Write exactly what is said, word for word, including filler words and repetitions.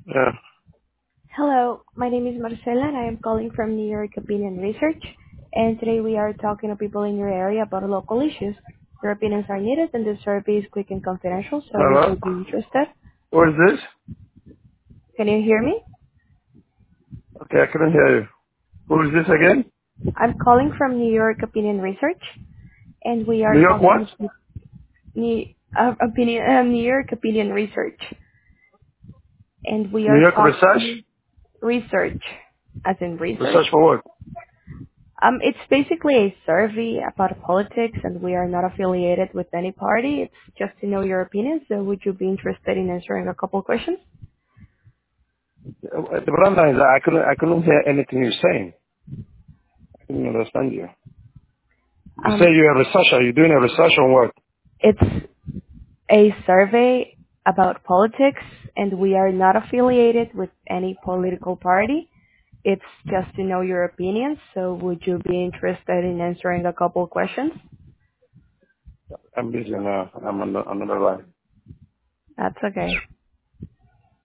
Yeah. Hello, my name is Marcela and I am calling from New York Opinion Research. And today we are talking to people in your area about local issues. Your opinions are needed and the survey is quick and confidential, so would Hello? you be interested? Who is this? Can you hear me? Okay, I couldn't hear you. Who is this again? I'm calling from New York Opinion Research and we are New York what? talking to New, uh, opinion, uh, New York Opinion Research. And we New are York Research? talking research, as in research. Research for what? Um, it's basically a survey about politics, and we are not affiliated with any party. It's just to know your opinion. So, would you be interested in answering a couple questions? Uh, The bottom line is that I couldn't, I couldn't hear anything you're saying. I couldn't understand you. You say Um, you're a researcher. You're doing a research on what? it's a survey about politics, and we are not affiliated with any political party. It's just to know your opinions. So, would you be interested in answering a couple questions? I'm busy now. I'm on the, on another line. That's okay.